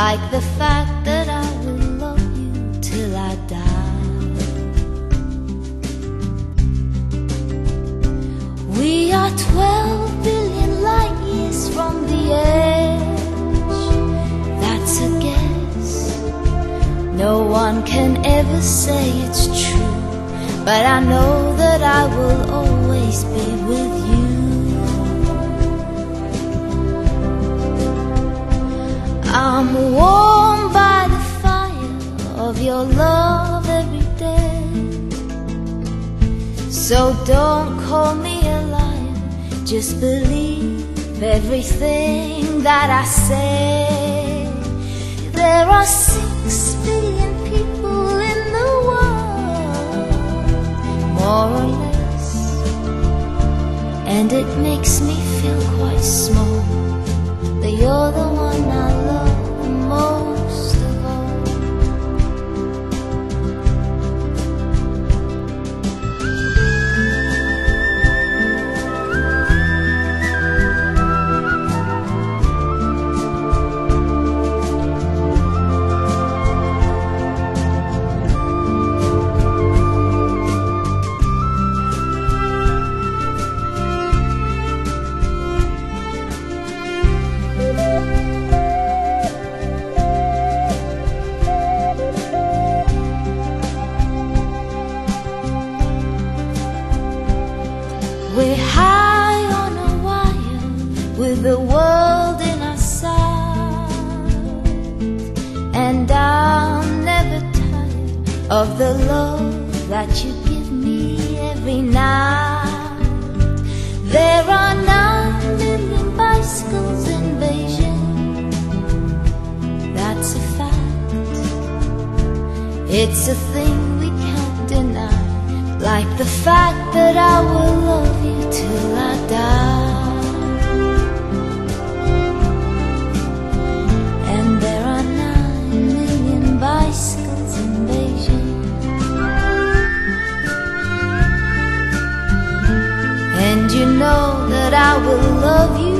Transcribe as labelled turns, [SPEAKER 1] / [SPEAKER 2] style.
[SPEAKER 1] like the fact that I will love you till I die. We are 12 billion light years from the edge. That's a guess. No one can ever say it's true, but I know that I will always be with you. I'm warmed by the fire of your love every day. So don't call me a liar, just believe everything that I say. There are 6 billion people in the world, more or less, and it makes me feel quite small, but you're the one I love the most of all. We're high on a wire with the world in our sight, and I'm never tired of the love that you give me every night. There are 9 million bicycles in Beijing, that's a fact. It's a thing we can't deny, like the fact that I will love you till I die. And there are 9 million bicycles in Beijing, and you know that I will love you